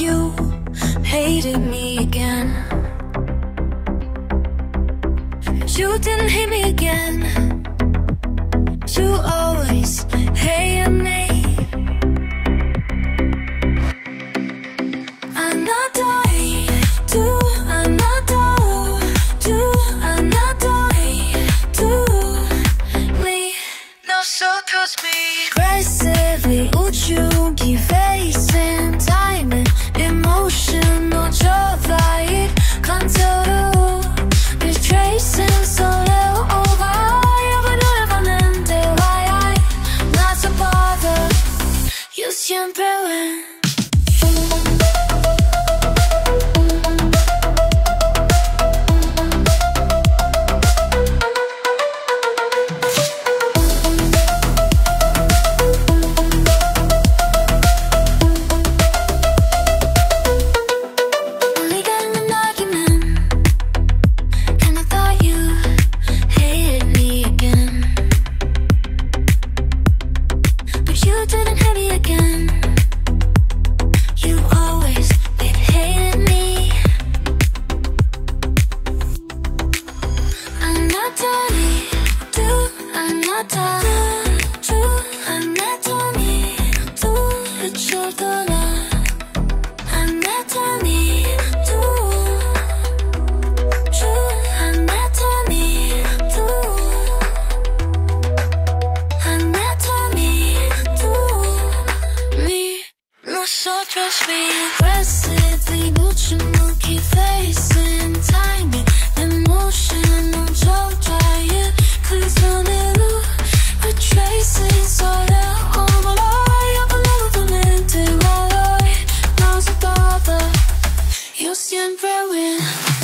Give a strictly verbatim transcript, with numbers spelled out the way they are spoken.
you hated me again. You didn't hate me again. You always hated me. Another do, another do, another do me. No supposed to be aggressively 우주기 facing time and emotion. 너 좋아해 contour retracing solo over. 여러 노래봤는데 why I not so bother. You siempre win. So trust me aggressively 묻혀놓기 facing timing emotion. 넌 좋아해 그 손으로 retracing solo over. 여러 노래봤는데 why I not so bother. You siempre win.